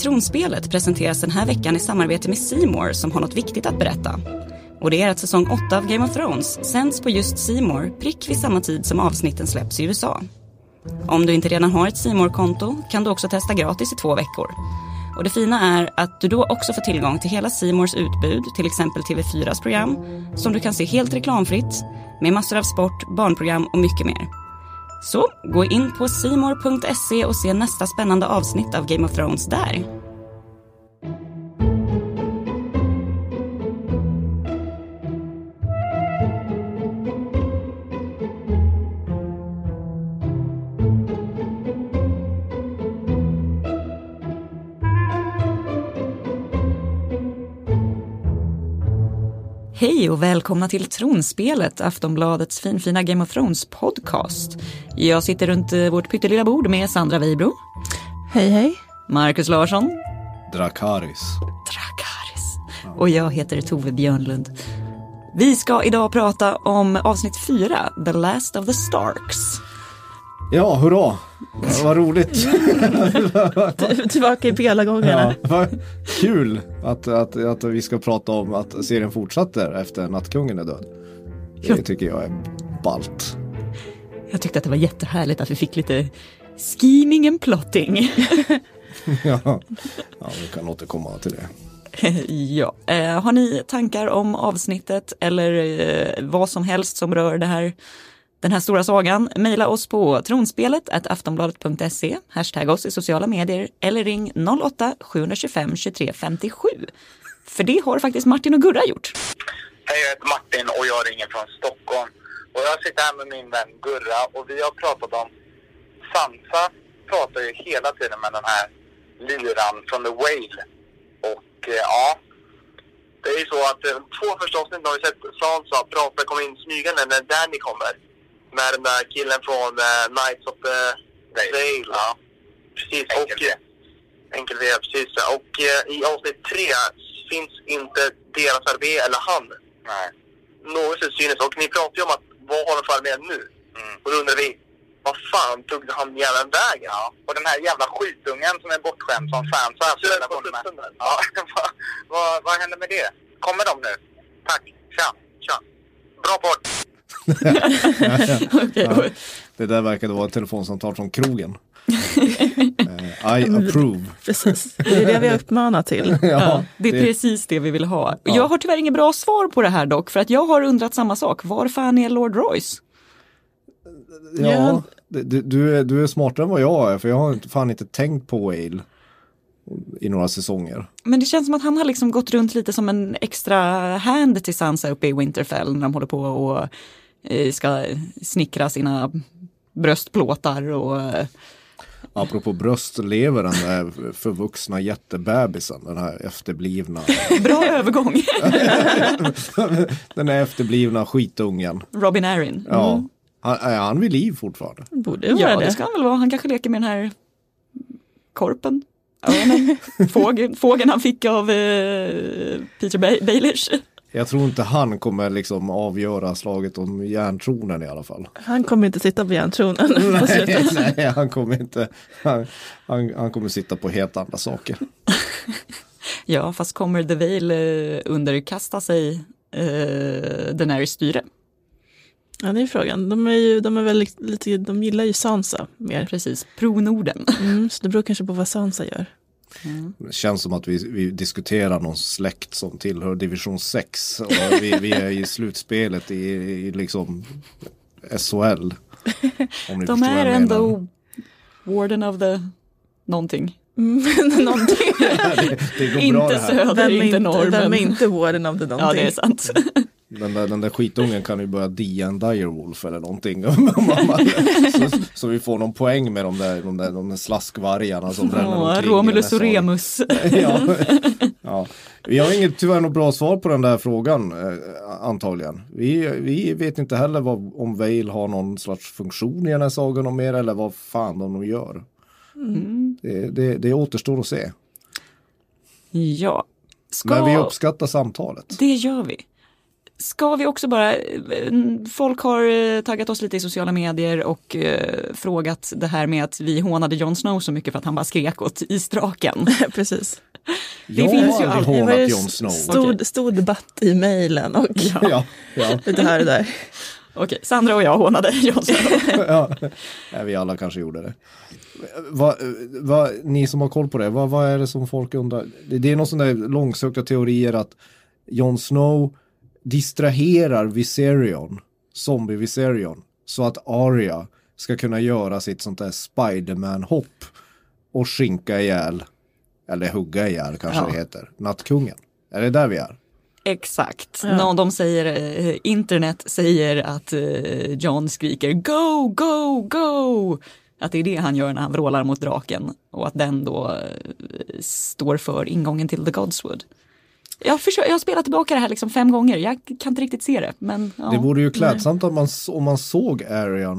Tronspelet presenteras den här veckan i samarbete med C More som har något viktigt att berätta. Och det är att säsong 8 av Game of Thrones sänds på just C More prick vid samma tid som avsnitten släpps i USA. Om du inte redan har ett C More-konto kan du också testa gratis i 2 veckor. Och det fina är att du då också får tillgång till hela C Mores utbud, till exempel TV4s program, som du kan se helt reklamfritt, med massor av sport, barnprogram och mycket mer. Så gå in på cmore.se och se nästa spännande avsnitt av Game of Thrones där. Hej och välkomna till Tronspelet, Aftonbladets finfina Game of Thrones podcast. Jag sitter runt vårt pyttelilla bord med Sandra Weibro. Hej hej. Marcus Larsson. Drakaris. Och jag heter Tove Björnlund. Vi ska idag prata om avsnitt 4, The Last of the Starks. Ja, hurra! Vad roligt. Tillbaka i pelagångarna. Ja, vad kul att vi ska prata om att serien fortsätter efter Nattkungen är död. Det tycker jag är ballt. Jag tyckte att det var jättehärligt att vi fick lite scheming and plotting. Ja, vi kan återkomma till det. Ja, har ni tankar om avsnittet eller vad som helst som rör den här stora sagan? Maila oss på tronspelet@aftonbladet.se, hashtag oss i sociala medier eller ring 08-725 23 57. För det har faktiskt Martin och Gurra gjort. Hej, jag heter Martin och jag ringer från Stockholm. Och jag sitter här med min vän Gurra och vi har pratat om Sansa pratar ju hela tiden med den här lyran från The Whale. Och ja, det är ju så att 2 första avsnitt har vi sett Sansa komma in smygande när Danny kommer. Med den där killen från Knights of the Vale. Ja, precis. Enkel V, precis. Och i avsnitt 3 finns inte deras armé eller han. Nej. Något synes. Och ni pratar ju om att vad har de för armé nu? Och då undrar vi, vad fan tog han jävla vägen? Ja. Och den här jävla skitungen som är bortskämd som fans. Ja. Vad händer med det? Kommer de nu? Tack. Tja. Bra podd. Ja, det där verkade vara ett telefonsamtal från krogen. I approve. Precis, det är det vi har uppmanat till. Ja, det är precis det vi vill ha. Ja. Jag har tyvärr inget bra svar på det här dock, för att jag har undrat samma sak. Var fan är Lord Royce? Ja, du är smartare än vad jag är, för jag har fan inte tänkt på Whale i några säsonger. Men det känns som att han har liksom gått runt lite som en extra hand till Sansa uppe i Winterfell när de håller på och ska snickra sina bröstplåtar och... Apropå bröst lever den där förvuxna jättebebisen, den här efterblivna... Bra övergång! Den här efterblivna skitungen. Robin Arryn. Ja. Är han vid liv fortfarande? Borde vara det ska han väl vara. Han kanske leker med den här korpen. Fågeln han fick av Peter Baelish. Jag tror inte han kommer liksom avgöra slaget om järntronen i alla fall. Han kommer inte sitta på järntronen. Nej, han kommer inte. Han kommer sitta på helt andra saker. Ja, fast kommer The Vale underkasta sig Daenerys styre? Ja, det är frågan. De gillar ju Sansa mer. Precis, pro-Norden. Så det beror kanske på vad Sansa gör. Det känns som att vi diskuterar någon släkt som tillhör division 6 och vi är i slutspelet i liksom SHL. De är ändå warden of the någonting. Någonting. det går inte bra det här. Söder, inte norr. Vem är inte warden of the någonting? Ja, det är sant. Den där skitungen kan ju börja dia en direwolf eller någonting. så vi får någon poäng med de där slaskvargarna som bränner omkring. Romulus och Remus. Ja. Vi har tyvärr något bra svar på den där frågan antagligen. Vi vet inte heller om Vale har någon slags funktion i den här sagan om mer eller vad fan de gör. Det återstår att se. Ja. Men vi uppskattar samtalet. Det gör vi. Ska vi också bara, folk har taggat oss lite i sociala medier och frågat det här med att vi hånade Jon Snow så mycket för att han bara skrek åt isdraken. Precis. Jag finns ju har aldrig Det var hånat ju Jon Snow. stor debatt i mejlen och Ja. lite här och där. Okej, Sandra och jag hånade Jon Snow. Ja, vi alla kanske gjorde det. Ni som har koll på det, vad är det som folk undrar? Det är någon sån där långsökta teorier att Jon Snow distraherar Viserion, zombie Viserion, så att Arya ska kunna göra sitt sånt där Spider-Man-hopp och skinka ihjäl, eller hugga ihjäl kanske det heter, Nattkungen. Är det där vi är? Exakt. Ja. De säger, internet säger att Jon skriker go, go, go. Att det är det han gör när han vrålar mot draken. Och att den då står för ingången till The Godswood. Jag har spelat tillbaka det här liksom 5 gånger. Jag kan inte riktigt se det. Men, ja. Det vore ju klädsamt att om man såg Arya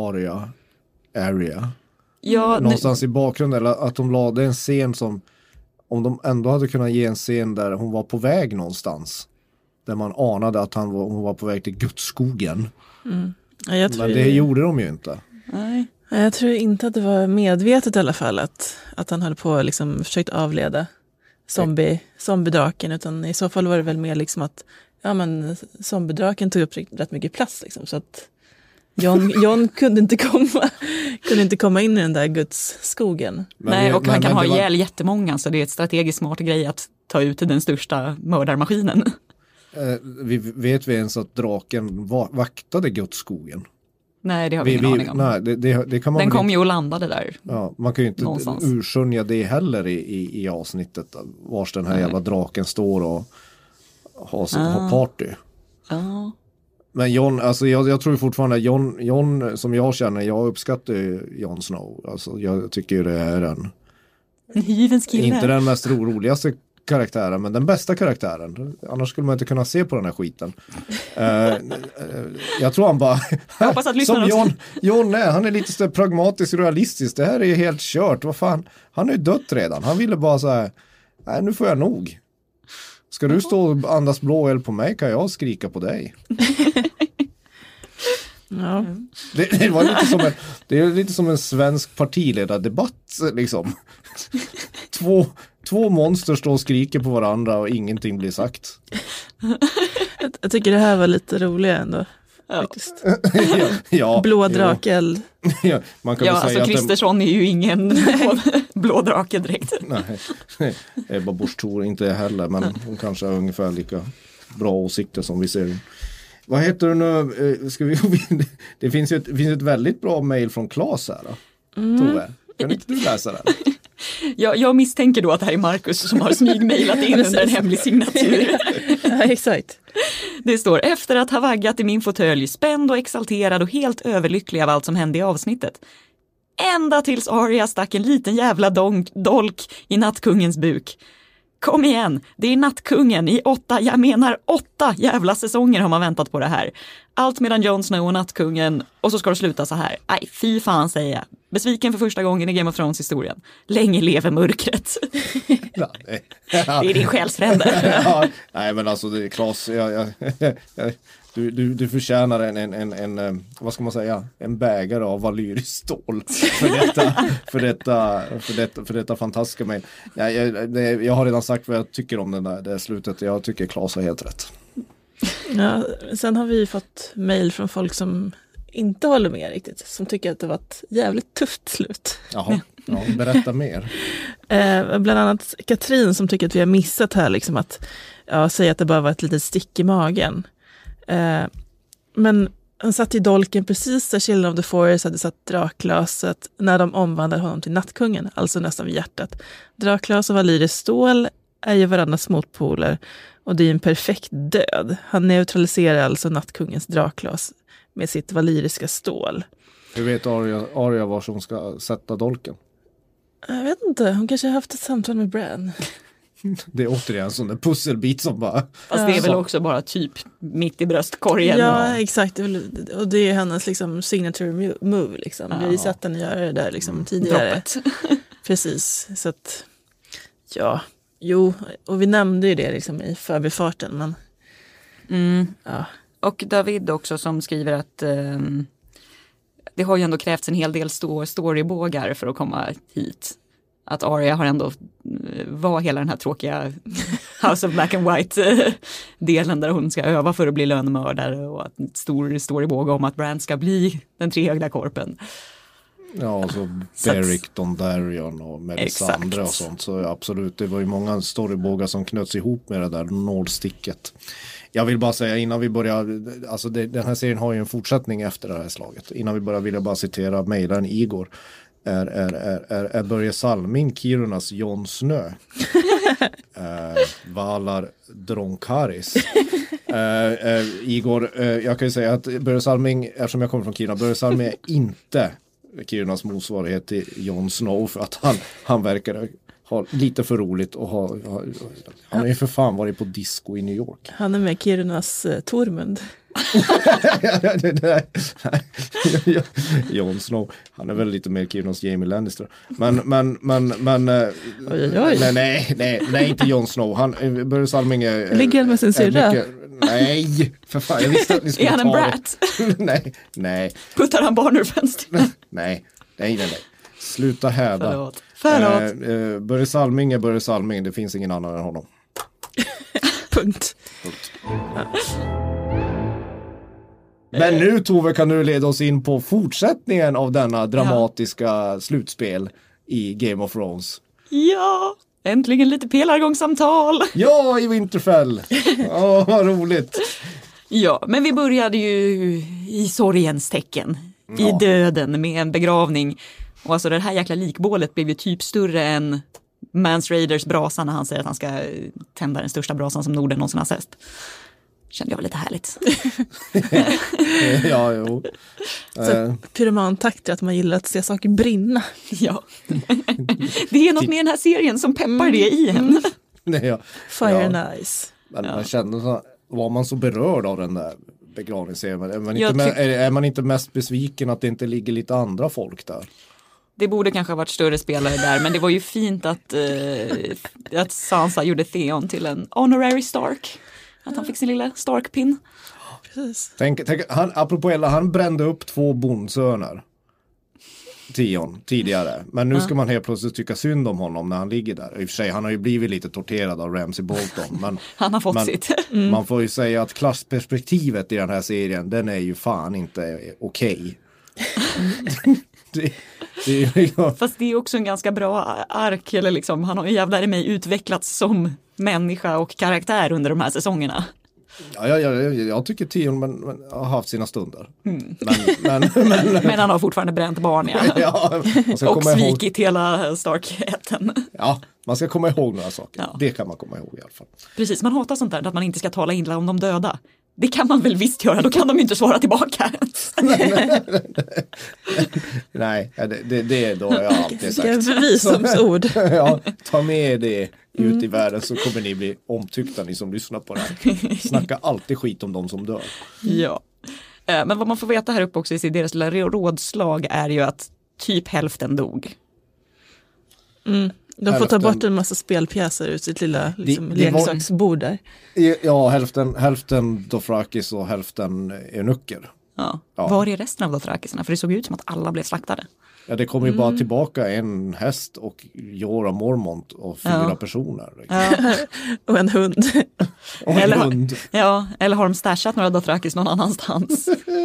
någonstans i bakgrunden, eller att de lade en scen som, om de ändå hade kunnat ge en scen där hon var på väg någonstans, där man anade att hon var på väg till Gudsskogen. Ja, men det gjorde de ju inte. Nej. Jag tror inte att det var medvetet i alla fall att han höll på liksom försökt avleda zombiedraken, utan i så fall var det väl mer liksom att zombiedraken tog upp rätt mycket plats liksom, så att Jon kunde inte komma in i den där gudsskogen. Nej, och han kan ha ihjäl jättemånga, så det är ett strategiskt smart grej att ta ut den största mördarmaskinen. Vet vi ens att draken vaktade Gudsskogen? Nej, det har vi ingen aning om. Nej, det kan man den kom ju och landade där. Ja, man kan ju inte urskönja det heller i avsnittet vars den här jävla draken står och har party. Ja. Men Jon, alltså jag tror fortfarande Jon som jag känner, jag uppskattar Jon Snow. Alltså jag tycker ju det är en hyvens kille. Inte den mest roligaste karaktären, men den bästa karaktären. Annars skulle man inte kunna se på den här skiten. Jag tror han bara jag hoppas att som Jon är, han är lite så pragmatisk och realistisk. Det här är helt kört. Vad fan? Han är ju dött redan. Han ville bara så här, nej, nu får jag nog. Ska du stå och andas blå eld på mig, kan jag skrika på dig. Ja. Det är lite som en svensk partiledardebatt liksom. Två monster står och skriker på varandra och ingenting blir sagt. Jag tycker det här var lite roligare ändå. Faktiskt. Ja, blå drakel. Ja, man kan alltså säga Kristersson är ju ingen blå drake direkt. Nej, Ebba Busch Thor inte heller, men hon kanske har ungefär lika bra åsikter som vi ser. Vad heter du nu? Det finns ett väldigt bra mejl från Claes här då. Tove, kan inte du läsa den? Jag misstänker då att det här är Marcus som har smygmejlat in under en hemlig signatur. Ja, exakt. Det står, efter att ha vaggat i min fåtölj, spänd och exalterad och helt överlycklig av allt som hände i avsnittet. Ända tills Arya stack en liten jävla dolk i nattkungens buk. Kom igen, det är nattkungen i 8 jävla säsonger har man väntat på det här. Allt medan Jon Snow och nattkungen, och så ska det sluta så här. Aj, fy fan säger jag. Besviken för första gången i Game of Thrones historien. Länge lever mörkret. Det är din själsfrände. Ja, nej men alltså det är Claes, du förtjänar en vad ska man säga, en bägare av valyriskt stål för detta fantastiska mejl. Jag har redan sagt vad jag tycker om det slutet. Jag tycker Claes har helt rätt. Ja, sen har vi fått mejl från folk som inte håller med riktigt, som tycker att det var ett jävligt tufft slut. Jaha, ja, berätta mer. Bland annat Katrin som tycker att vi har missat här liksom att säga att det bara var ett litet stick i magen. Men han satt i dolken precis där Children of the Forest hade satt draklöset när de omvandlade honom till nattkungen, alltså nästan vid hjärtat. Draklös och valyriskt stål är ju varandras motpoler och det är en perfekt död. Han neutraliserar alltså nattkungens draklös med sitt valyriska stål. Hur vet Arya var hon ska sätta dolken? Jag vet inte, hon kanske har haft ett samtal med Bran. Det är återigen en sån där pusselbit som bara... Fast det är väl också bara typ mitt i bröstkorgen. Ja, exakt. Och det är hennes liksom signature move. Liksom. Vi har sett henne göra det där liksom, tidigare. Droppet. Precis. Så att, och vi nämnde ju det liksom, i förbifarten. Men Ja. Och David också som skriver att det har ju ändå krävts en hel del storybågar för att komma hit. Att Arya har ändå var hela den här tråkiga House of Black and White delen där hon ska öva för att bli lönnmördare och att en stor storybåge om att Bran ska bli den trehögda korpen. Ja, alltså Beric, Dondarrion och Melisandre och sånt. Så absolut, det var ju många storybågar som knöts ihop med det där Nordsticket. Jag vill bara säga innan vi börjar, alltså den här serien har ju en fortsättning efter det här slaget. Innan vi börjar vill jag bara citera mejlaren Igor. Är Börje Salming Kirunas Jon Snö? Valar Dronkaris. Igor, jag kan ju säga att Börje Salming, eftersom jag kommer från Kiruna, Börje Salming är inte Kirunas motsvarighet till Jon Snow, för att han verkar ha lite för roligt och han har ju för fan varit på disco i New York. Han är med Kirunas Tormund. Jon Snow, han är väl lite mer Kirunas Jamie Lannister. Men Oj. nej, inte Jon Snow. Han Börje Salming ligger han med sin syrra? Nej, för fan, jag visste att ni skulle ta det. Är han en brat? Nej. Puttar han barn ur fönstret? Nej. Sluta häda. Förlåt. Börje Salming är Börje Salming, det finns ingen annan än honom. Punkt. Men nu Tove kan du leda oss in på fortsättningen av denna dramatiska slutspel i Game of Thrones. Ja, äntligen lite pelargångssamtal. Ja, i Winterfell. Vad roligt. Ja, men vi började ju i sorgens tecken. I döden med en begravning. Och alltså det här jäkla likbålet blev ju typ större än Mans Raiders brasa när han säger att han ska tända den största brasan som Norden någonsin har sett. Kände jag var lite härligt. Ja, jo. Så pyromantakter, att man gillar att se saker brinna. Ja. Det är något med den här serien som peppar det i en. Fire and Ice. Men man kände så, var man så berörd av den där begravningsserien? Är man inte mest besviken att det inte ligger lite andra folk där? Det borde kanske ha varit större spelare där, men det var ju fint att Sansa gjorde Theon till en honorary Stark. Att han fick sin lilla Stark-pin. Precis. Tänk, apropå Ella, han brände upp 2 bondsöner. Theon tidigare. Men nu ska man helt plötsligt tycka synd om honom när han ligger där. I och för sig, han har ju blivit lite torterad av Ramsay Bolton. Men, han har fått sitt. Man får ju säga att klassperspektivet i den här serien, den är ju fan inte okej. Fast det är också en ganska bra ark, eller liksom, han har ju jävlar i mig utvecklats som människa och karaktär under de här säsongerna. Ja, jag tycker Theon har haft sina stunder. Men han har fortfarande bränt barn, och svikit hela Stark-äten. Ja, man ska komma ihåg några saker. Ja. Det kan man komma ihåg i alla fall. Precis, man hatar sånt där, att man inte ska tala illa om de döda. Det kan man väl visst göra, då kan de inte svara tillbaka. Nej, det är då jag alltid sagt. Det är visdomsord. Ja, ta med det ut i världen så kommer ni bli omtyckta, ni som lyssnar på det här. Snacka alltid skit om de som dör. Ja, men vad man får veta här uppe också i deras lilla rådslag är ju att typ hälften dog. De får ta bort en massa spelpjäser ut sitt lilla leksaksbord där. Ja, hälften Dothrakis och hälften eunucker. Ja. Var är resten av Dothrakisarna? För det såg ut som att alla blev slaktade. Ja, det kommer ju bara tillbaka en häst och Jorah Mormont och 4 personer. Ja. Och en hund. Hund. Ja, eller har de stashat några Dothrakis någon annanstans?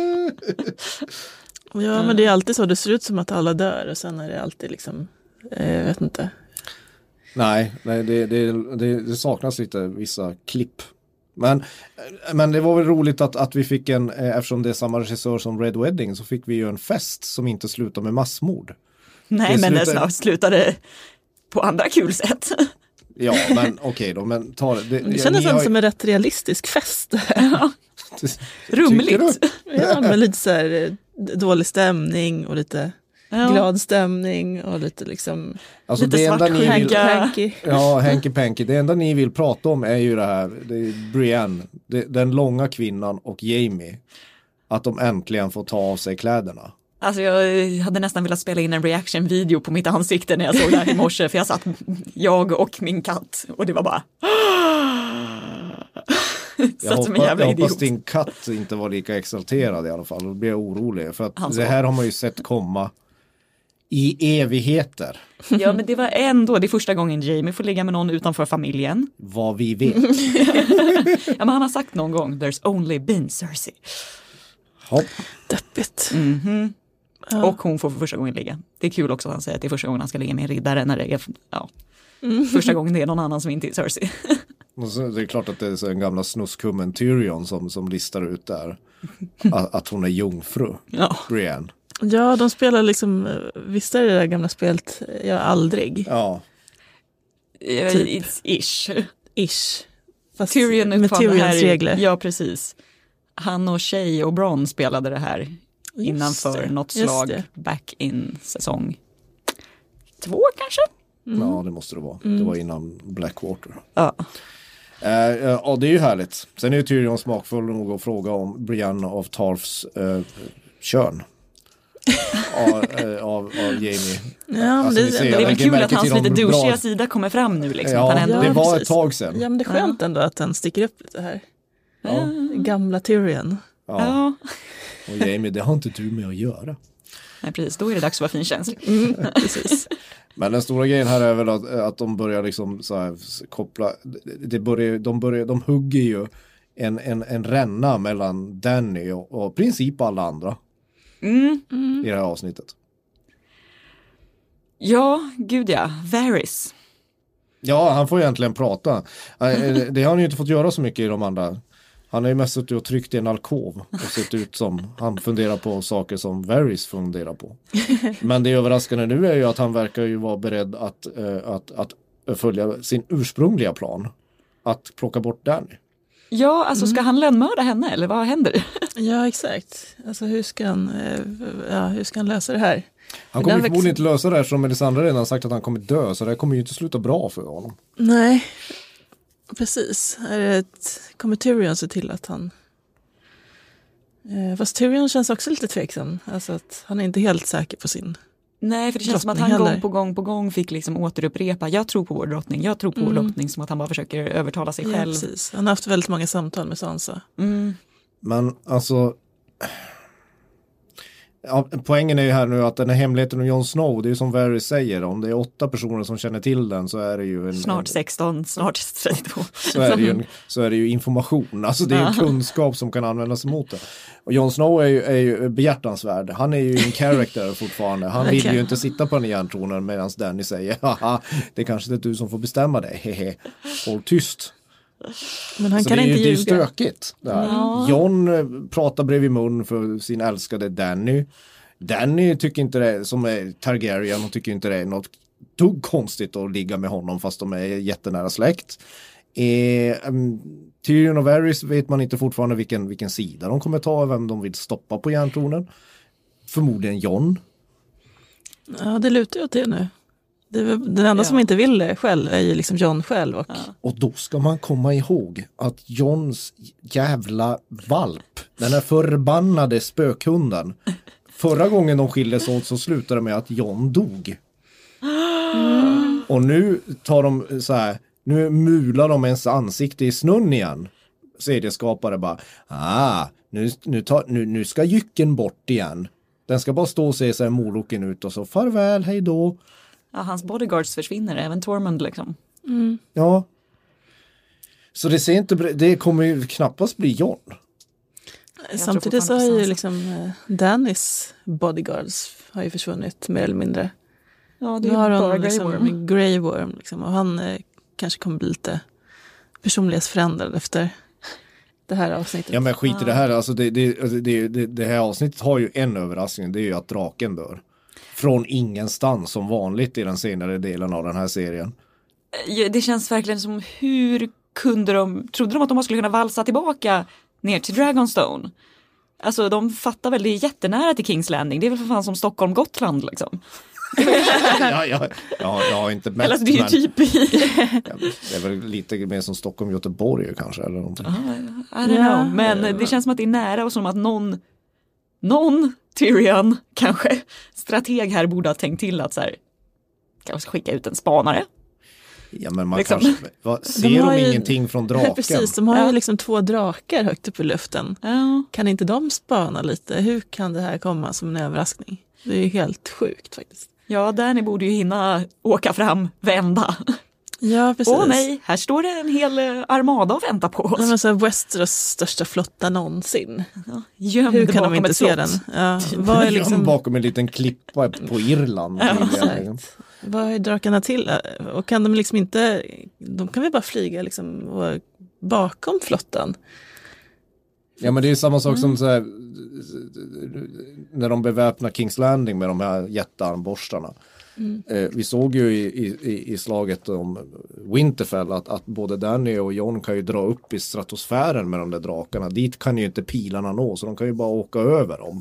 Ja, men det är alltid så. Det ser ut som att alla dör och sen är det alltid liksom, jag vet inte. Nej, det saknas lite vissa klipp. Men det var väl roligt att vi fick eftersom det är samma regissör som Red Wedding, så fick vi ju en fest som inte slutade med massmord. Nej, men det slutade på andra kul sätt. Ja, men okej då. Men det kändes som en rätt realistisk fest. Ja. Rumligt. Ja, men lite så här dålig stämning och lite... glad stämning och lite liksom alltså lite det enda ni vill, Hanky. Ja, Hanky Panky. Det enda ni vill prata om är ju det här, det är Brienne, den långa kvinnan och Jamie, att de äntligen får ta av sig kläderna. Alltså jag hade nästan velat spela in en reaction-video på mitt ansikte när jag såg det här i morse, för jag satt jag och min katt och det var bara Jag hoppas din katt inte var lika exalterad i alla fall. Då blir jag orolig. För att det här har man ju sett komma i evigheter. Ja, men det var ändå det första gången Jamie får ligga med någon utanför familjen. Vad vi vet. Ja, men han har sagt någon gång, there's only been Cersei. Hopp. Deppigt. Mm-hmm. Ja. Och hon får för första gången ligga. Det är kul också att han säger att det är första gången han ska ligga med en riddare när det är första gången det är någon annan som inte är Cersei. Och så, det är klart att det är så en gamla snuskummen Tyrion som listar ut där att hon är jungfru. Ja. Brienne. Ja, de spelar liksom, visst är det där gamla spelet, jag aldrig. Ja. Typ. It's ish. Fast Tyrion med Tyrions regler. Ja, precis. Han och Shay och Bronn spelade det här innanför något slag back in säsong 2 kanske? Mm. Ja, det måste det vara. Det var innan Blackwater. Ja. Ja, det är ju härligt. Sen är ju Tyrion smakfull nog att fråga om Brienne av Tarths kön. av Jamie. Ja, alltså, det är väl kul att hans lite douchiga sida kommer fram nu. Liksom, ja, att han det var ett tag sedan. Ja, men det är skönt ändå att den sticker upp lite här. Ja. Gamla Tyrion. Ja. Och Jamie, det har inte du med att göra. Nej, precis. Då är det dags att vara finkänslig. Precis. Men den stora grejen här är väl att de börjar liksom så här koppla, de hugger ju en ränna mellan Danny och princip alla andra i det här avsnittet. Ja, gud ja. Varys. Ja, han får egentligen prata. Det har han ju inte fått göra så mycket i de andra. Han är ju mest suttit och tryckt i en alkov och sett ut som han funderar på saker som Varys funderar på. Men det överraskande nu är ju att han verkar ju vara beredd att följa sin ursprungliga plan. Att plocka bort Danny. Ja, alltså ska han lönnmörda henne eller vad händer? Ja, exakt. Alltså hur ska han lösa det här? Han kommer förmodligen inte lösa det här som Melisandre redan sagt att han kommer dö. Så det kommer ju inte sluta bra för honom. Nej, precis. Kommer Tyrion se till att han... Fast Tyrion känns också lite tveksam. Alltså att han är inte helt säker på sin... Nej, för det känns som att han gång på gång fick liksom återupprepa. Jag tror på vår drottning, jag tror på vår drottning. Som att han bara försöker övertala sig själv. Precis. Han har haft väldigt många samtal med Sansa. Men alltså... Ja, poängen är ju här nu att den här hemligheten om Jon Snow, det är ju som Varys säger, om det är 8 personer som känner till den så är det ju snart 16, snart 32. Så är det ju information, alltså det är ju kunskap som kan användas emot det. Och Jon Snow är ju behjärtansvärd, han är ju en character fortfarande, han vill ju inte sitta på den järntronen medan Danny säger, haha, det är kanske inte du som får bestämma det, hehe, håll tyst. Men han så kan det inte ljuga. Det är ju stökigt. Jon pratar bredvid mun för sin älskade Danny. Danny tycker inte det, som är Targaryen, hon tycker inte det är något dugg konstigt att ligga med honom fast de är jättenära släkt. Tyrion och Varys vet man inte fortfarande vilken sida de kommer ta, vem de vill stoppa på järntronen. Förmodligen Jon. Ja, det lutar ju till nu. Den enda som inte vill det själv är ju liksom Jon själv. Och då ska man komma ihåg att Jons jävla valp, den här förbannade spökhunden, förra gången de skildes åt så slutade det med att Jon dog. Och nu tar de så här, nu mular de ens ansikte i snön igen. Serieskapare bara, nu ska jycken bort igen. Den ska bara stå och se så här moloken ut och så farväl, hej då. Ja, hans bodyguards försvinner, även Tormund liksom. Ja. Så det kommer ju knappast bli Jon. Samtidigt så har ju liksom Dannys bodyguards har ju försvunnit mer eller mindre. Ja, det är bara Grey Worm liksom, och han kanske kommer bli lite personlighetsförändrad efter det här avsnittet. Ja, men skit i det här. Alltså det här avsnittet har ju en överraskning. Det är ju att draken dör. Från ingenstans som vanligt i den senare delen av den här serien. Det känns verkligen som hur trodde de att de skulle kunna valsa tillbaka ner till Dragonstone? Alltså de fattar väl, det är jättenära till Kings Landing. Det är väl för fan som Stockholm-Gotland liksom. Jag har inte mätt. Eller, det är ju typ det är väl lite mer som Stockholm-Göteborg kanske eller någonting. I don't know. Men det känns som att det är nära och som att någon Tyrion kanske strateg här borde ha tänkt till att så här, kanske skicka ut en spanare. Ja, men man liksom. kanske, ser de ingenting från draken? Precis, de har ju liksom 2 drakar högt upp i luften. Ja. Kan inte de spana lite? Hur kan det här komma som en överraskning? Det är ju helt sjukt faktiskt. Ja, Danny borde ju hinna åka fram, vända. Ja, precis. Åh nej, här står det en hel armada och väntar på oss. Nej, men så Westeros största flotta någonsin. Ja, gömd Hur kan bakom de inte ett se slott. den? Ja, vad är liksom... bakom en liten klippa på Irland. Exakt. Vad är drakarna till? Och kan de liksom inte... De kan väl bara flyga liksom bakom flottan? Ja, men det är ju samma sak som så här, när de beväpnar King's Landing med de här jättearmborstarna. Vi såg ju i slaget om Winterfell att både Danny och Jon kan ju dra upp i stratosfären med de där drakarna. Dit kan ju inte pilarna nå, så de kan ju bara åka över dem.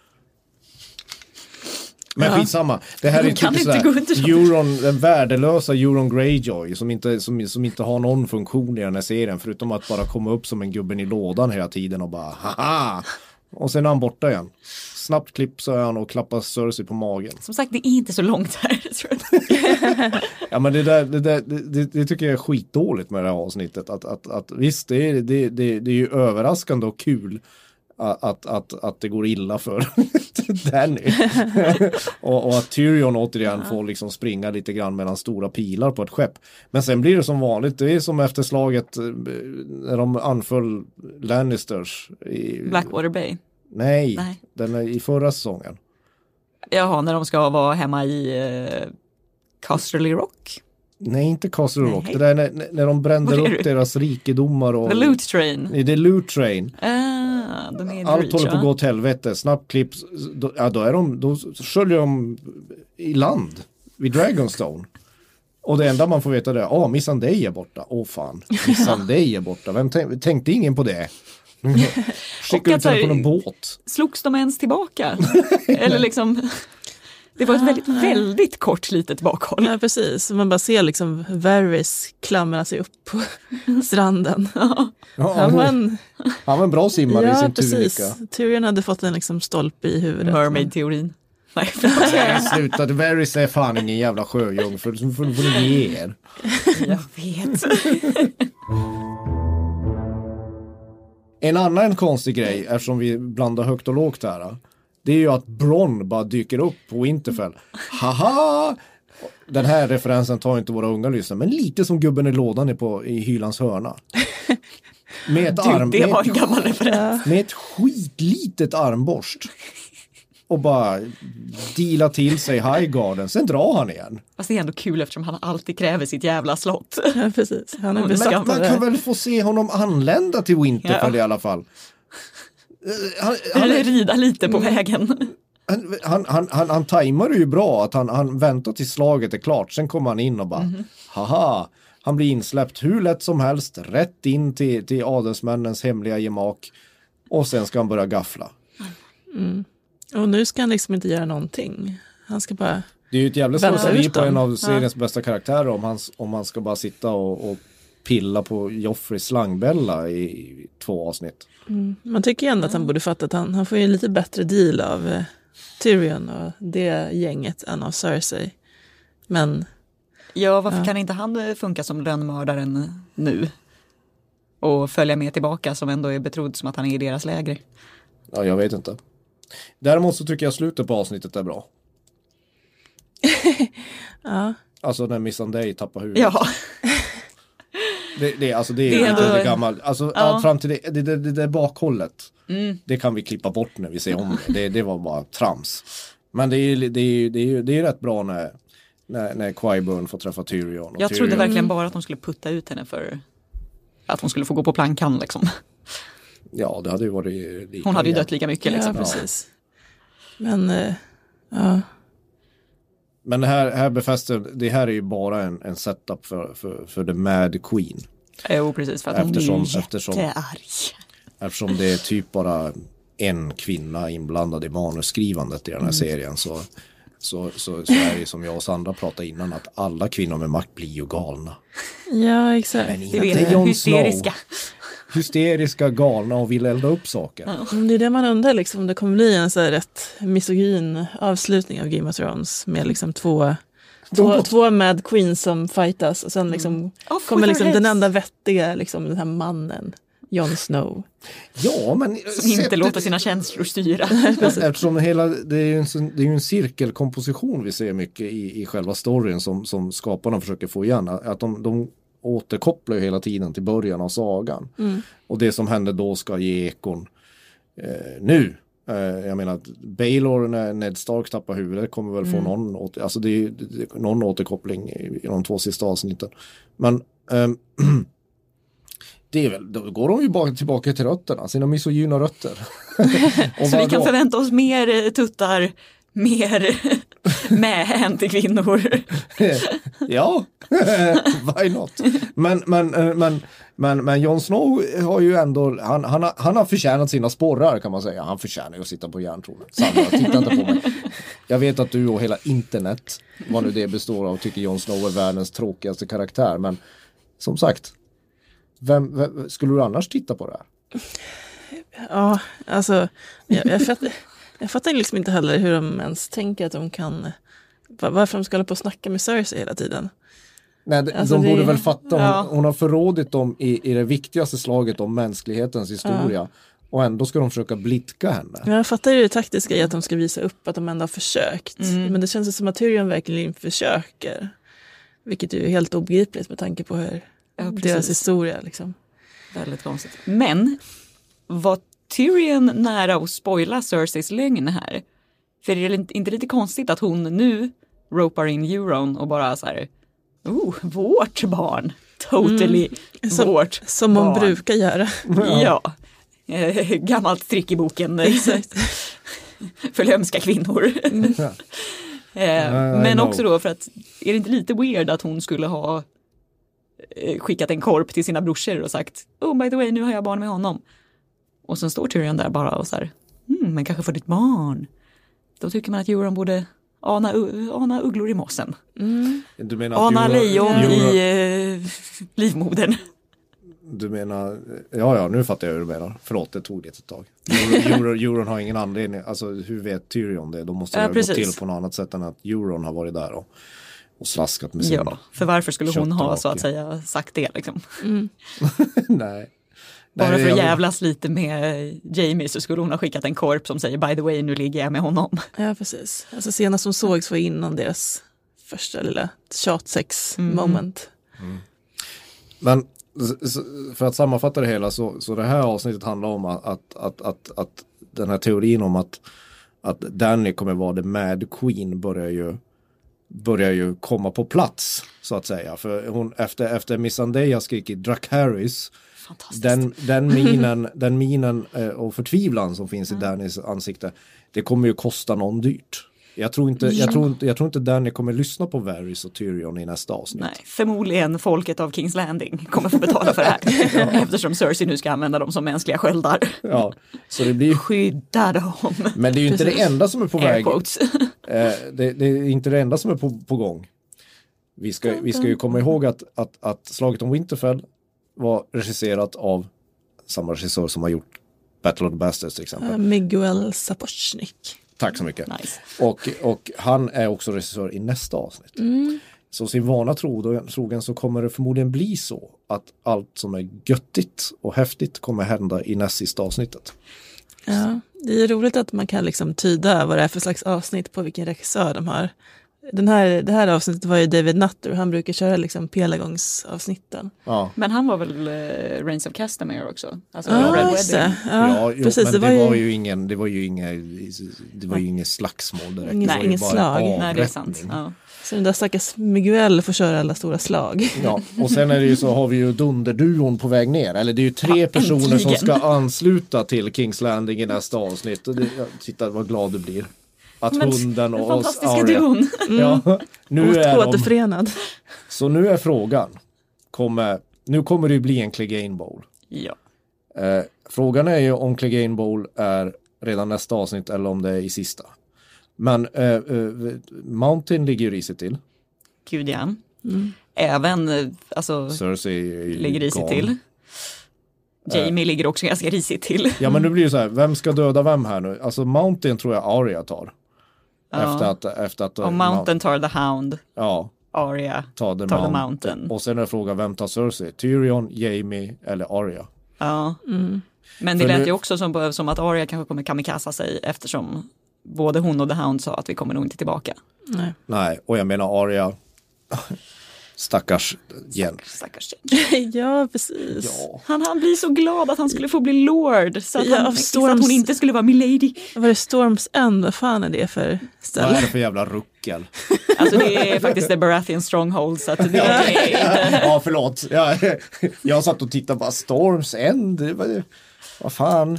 Men skitsamma. Det här är typ sådär Euron, den värdelösa Euron Greyjoy som inte har någon funktion i den här serien förutom att bara komma upp som en gubben i lådan hela tiden och bara haha! Och sen är han borta igen. Snabbt klipp så är han och klappar Cersei på magen. Som sagt, det är inte så långt här, tror jag. Ja, men det tycker jag är skitdåligt med det här avsnittet. Att visst, det är ju överraskande och kul att det går illa för Danny. och att Tyrion återigen får liksom springa lite grann mellan stora pilar på ett skepp. Men sen blir det som vanligt. Det är som efter slaget när de anföll Lannisters i Blackwater Bay. Nej, den är i förra säsongen. Jaha, när de ska vara hemma i Casterly Rock. Nej, inte Castle Rock. Det där när de brände upp deras rikedomar. Och, The Loot Train. Det är Loot Train. De är allt håller på att gå åt helvete. Snabbt klipp. Då sköljer de i land vid Dragonstone. Och det enda man får veta är Missandei är borta. Fan, Missandei är borta. Vem tänkte ingen på det? Skickade ut den på någon båt. Slogs de ens tillbaka? Eller liksom... Det var ett väldigt kort litet bakhåll. Ja, precis. Man bara ser liksom Varys klamra sig upp på stranden. Han var en bra simmare i sin turika. Tyrion hade fått en liksom stolpe i huvudet. Mermaid-teorin. Nej, sluta. Varys är fan ingen jävla sjöjungfru. Så får ni ge er. Jag vet. En annan konstig grej, eftersom vi blandar högt och lågt här, det är ju att Bronn bara dyker upp på Winterfell. Haha! Den här referensen tar inte våra unga lyssnare, men lite som gubben i lådan i Hylands hörna. Med ett det var en gammal referens. Med ett skitlitet armborst. Och bara deala till sig Highgarden. Sen drar han igen. Fast det är ändå kul eftersom han alltid kräver sitt jävla slott. Ja, precis. Han är man kan väl få se honom anlända till Winterfell i alla fall. Eller rida lite på vägen. Han tajmar ju bra att han väntar till slaget är klart. Sen kommer han in och bara haha. Han blir insläppt hur lätt som helst. Rätt in till adelsmännens hemliga gemak. Och sen ska han börja gaffla. Och nu ska han liksom inte göra någonting. Han ska bara... Det är ju ett jävla slöseri på en av seriens bästa karaktärer om han ska bara sitta och pilla på Joffreys slangbälla i 2 avsnitt. Man tycker ju ändå att han borde fatta att han får ju lite bättre deal av Tyrion och det gänget än av Cersei. Men... Ja, varför kan inte han funka som lönnmördaren nu? Och följa med tillbaka som ändå är betrodd som att han är i deras läger. Ja, jag vet inte. Däremot så tycker jag slutet på avsnittet är bra. Ja. Alltså när Missandei tappar huvudet. Ja. Det är lite gammalt. Alltså fram till det bakhållet. Det kan vi klippa bort när vi ser om det. Det var bara trams. Men det är rätt bra när Qyburn får träffa Tyrion. Jag trodde verkligen bara att de skulle putta ut henne för att hon skulle få gå på plankan liksom. Ja, det hade ju varit lika. Hon hade ju dött lika mycket liksom. Ja, precis. Men, ja. Men det här befäster, det här är ju bara en setup för The Mad Queen. Jo, precis. För att hon är jättearg. Eftersom det är typ bara en kvinna inblandad i manusskrivandet i den här serien så är det som jag och Sandra pratade innan att alla kvinnor med makt blir ju galna. Ja, exakt. Men inte Jon Snow. Hysteriska, galna och vill elda upp saker. Det är det man undrar liksom, om det kommer bli en så här rätt misogyn avslutning av Game of Thrones med liksom 2 två Mad Queens som fightas och sen liksom kommer liksom den enda vettiga liksom, den här mannen Jon Snow. Ja, men som inte låter sina känslor styra. Eftersom det är ju en cirkelkomposition vi ser mycket i själva storyn som skaparna försöker få igen. Att de återkopplar ju hela tiden till början av sagan. Och det som händer då ska ge ekon nu. Jag menar att Baelor när Ned Stark tappar huvudet kommer väl få någon återkoppling i de 2 sista avsnitten. Men det är väl, då går de ju bara tillbaka till rötterna, sina misogyna rötter. Och så vi kan förvänta oss mer tuttar, mer med till kvinnor. Ja, why not? Men Jon Snow har ju ändå, han har förtjänat sina sporrar kan man säga. Han förtjänar ju att sitta på järntronen. Sandra, titta inte på mig. Jag vet att du och hela internet, vad nu det består av, tycker Jon Snow är världens tråkigaste karaktär. Men som sagt, vem skulle du annars titta på det här? Ja, alltså jag fattar liksom inte heller hur de ens tänker att de kan, varför de ska hålla på och snacka med Cersei hela tiden. Nej, de borde väl fatta, hon har förrådit dem i det viktigaste slaget om mänsklighetens historia. Och ändå ska de försöka blidka henne. Jag fattar ju det taktiska i att de ska visa upp att de ändå har försökt. Men det känns som att Tyrion verkligen försöker. Vilket är ju helt obegripligt med tanke på hur deras historia liksom. Väldigt konstigt. Men var Tyrion nära att spoila Cerseis lögn här? För det är inte lite konstigt att hon nu ropar in Euron och bara så här, vårt barn. Totally vårt som barn. hon brukar göra. Ja. Gammalt trick i boken. Exakt. För lömska kvinnor. Men också då för att, är det inte lite weird att hon skulle ha skickat en korp till sina brorsor och sagt, by the way, nu har jag barn med honom. Och sen står Tyrion där bara och så här, men kanske för ditt barn. Då tycker man att Euron borde ana ugglor i mossen. Du menar ana lejon i livmodern. Du menar, ja, nu fattar jag hur du menar. Förlåt, det tog ett tag. Euron har ingen anledning, alltså hur vet Tyrion det? Då måste det gå till på något annat sätt än att Euron har varit där och slaskat med sin. Ja, för varför skulle hon ha så att säga sagt det liksom? Nej. Bara för att jävlas lite med Jaime så skulle hon ha skickat en korp som säger, by the way, nu ligger jag med honom. Ja, precis. Alltså senast som sågs var innan deras första lilla tjatsex moment. Men för att sammanfatta det hela så det här avsnittet handlar om att den här teorin om att Dany kommer vara the Mad Queen börjar ju komma på plats så att säga. För hon efter Missandei skrikit Dracarys, den minen och förtvivlan som finns i Dannys ansikte, det kommer ju kosta någon dyrt. Jag tror inte Dany kommer lyssna på Varys och Tyrion i nästa avsnitt. Nej, förmodligen folket av King's Landing kommer få betala för det här. Eftersom Cersei nu ska använda dem som mänskliga sköldar. Ja, så det blir skydda dem. Men det är ju inte det enda som är på väg. Det är inte det enda som är på gång. Vi ska ju komma ihåg att slaget om Winterfell var regisserat av samma regissör som har gjort Battle of the Bastards till exempel. Miguel Sapochnik. Tack så mycket. Nice. Och han är också regissör i nästa avsnitt. Så sin vana trogen så kommer det förmodligen bli så att allt som är göttigt och häftigt kommer hända i näst sista avsnittet. Ja, det är roligt att man kan liksom tyda vad det är för slags avsnitt på vilken regissör de har. Det här avsnittet var ju David Nutter och han brukar köra liksom Pelagons-avsnitten. Ja. Men han var väl Reigns of Castamere också? Alltså Red Wedding. Ja, precis. Men det var ju inget slagsmål direkt. Inget slag. Nej, det är sant. Ja. Så den där stackars Miguel får köra alla stora slag. Ja, och sen är det ju så har vi ju Dunderduon på väg ner. Eller det är ju 3 personer som ska ansluta till King's Landing i nästa avsnitt. Titta vad glad du blir. Att hunden och fantastiska duon. Ja, nu är återförenad. Så nu är frågan. Nu kommer det ju bli en Clegane Bowl. Ja. Frågan är ju om Clegane Bowl är redan nästa avsnitt eller om det är i sista. Men Mountain ligger ju risigt till. Gud ja. Även Cersei ligger risigt till. Jaime ligger också ganska risigt till. Ja, men nu blir det så här, vem ska döda vem här nu? Alltså Mountain tror jag Arya tar. Efter att och Mountain tar the Hound. Ja. Arya tar the Mountain. Och sen är frågan, vem tar Cersei? Tyrion, Jaime eller Arya? Ja. Men det lät ju också som att Arya kanske kommer kamikaza sig, eftersom både hon och The Hound sa att vi kommer nog inte tillbaka. Nej, och jag menar Arya, stackars Jen. Ja, precis. Ja. Han blir så glad att han skulle få bli lord, så att, så att hon inte skulle vara milady. Vad är Storms End? Vad fan är det för ställe? Vad är det för jävla ruckel? Alltså det är faktiskt The Baratheon Stronghold, så att det är inte... Ja, förlåt. Jag satt och tittade på Storms End. Vad fan?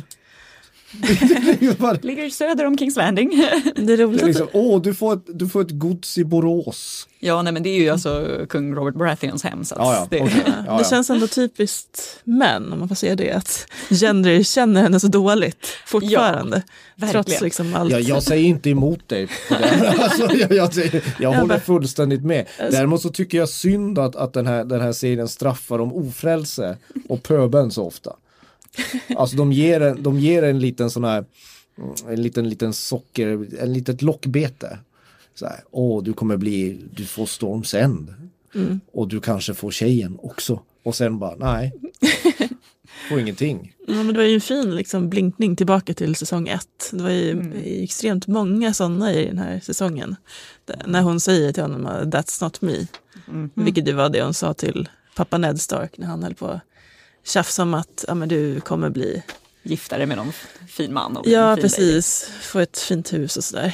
Ligger söder om Kings Landing. Det är roligt. Det är liksom, du får ett gods i Borås. Ja, nej, men det är ju alltså kung Robert Baratheons hem. Så att det känns ändå typiskt män, om man får säga det, att Gendry känner henne så dåligt fortfarande. Ja, trots liksom allt. Jag säger inte emot dig på det. Alltså, jag håller fullständigt med. Däremot så tycker jag synd att den här serien straffar om ofrälse och pöben så ofta. Alltså de ger en liten sån här en liten socker, en litet lockbete. Så här, du får Storms End. Och du kanske får tjejen också. Och sen bara, nej. Får ingenting. Ja, men det var ju en fin liksom blinkning tillbaka till säsong 1. Det var ju extremt många sådana i den här säsongen. När hon säger till honom, that's not me. Vilket ju var det hon sa till pappa Ned Stark när han höll på tjafs om att men du kommer bli giftare med någon fin man. Och fin precis. Lady. Få ett fint hus och sådär.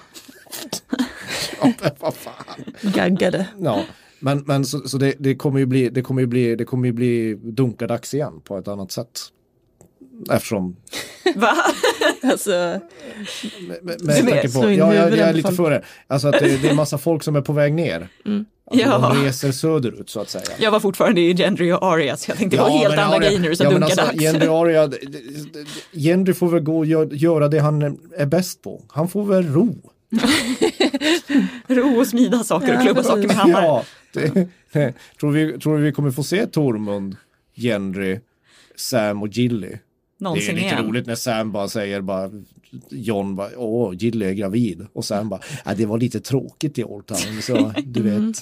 Ja, vad fan. Gaggade. Ja, men så det kommer ju bli dunkadags igen på ett annat sätt. Eftersom... Va? Alltså... Med tanke på, jag är lite för det. Alltså att det är massa folk som är på väg ner. Alltså de reser söderut så att säga. Jag var fortfarande i Gendry och Arya, så jag tänkte det var helt andra grejer nu som dunkar dags. Gendry och Arya, Gendry får väl gå och göra det han är bäst på. Han får väl ro. Ro och smida saker och klubba saker med hammare. Ja, tror vi kommer få se Tormund, Gendry, Sam och Gilly. Någonsin det är lite roligt när Sam bara säger Jon bara, Gilly är gravid. Och Sam bara, det var lite tråkigt i Old Town. Så du vet.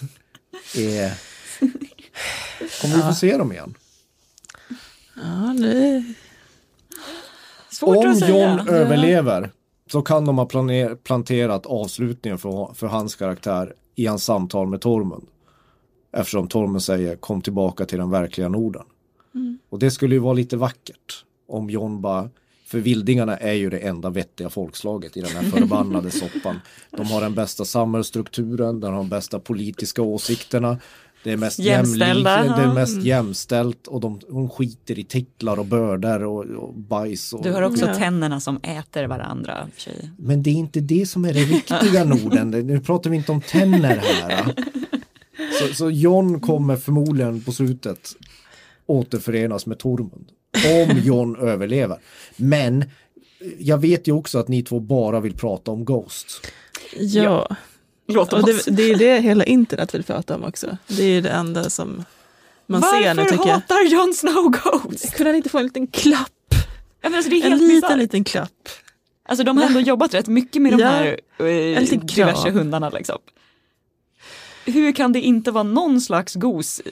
Kommer vi få se dem igen? Ja, det svårt att säga. Om Jon överlever så kan de ha planterat avslutningen för hans karaktär i hans samtal med Tormund. Eftersom Tormund säger, kom tillbaka till den verkliga Norden. Och det skulle ju vara lite vackert. Om Jon bara, för vildingarna är ju det enda vettiga folkslaget i den här förbannade soppan. De har den bästa samhällsstrukturen, de har de bästa politiska åsikterna. Det är mest jämlikt, det är mest jämställt och hon skiter i titlar och bördar och bajs. Och, du har också tänderna som äter varandra. För sig. Men det är inte det som är det riktiga Norden. Nu pratar vi inte om tänder här. Så Jon kommer förmodligen på slutet återförenas med Tormund. Om Jon överlever. Men jag vet ju också att ni två bara vill prata om Ghost. Ja. Och det är det hela internet vill prata om också. Det är det enda som man ser nu, tycker jag. Varför hatar Jon Snow Ghost? Kunde han inte få en liten klapp? Ja, men alltså, det är helt liten klapp. Alltså de har ändå jobbat rätt mycket med de här diverse hundarna liksom. Hur kan det inte vara någon slags gos?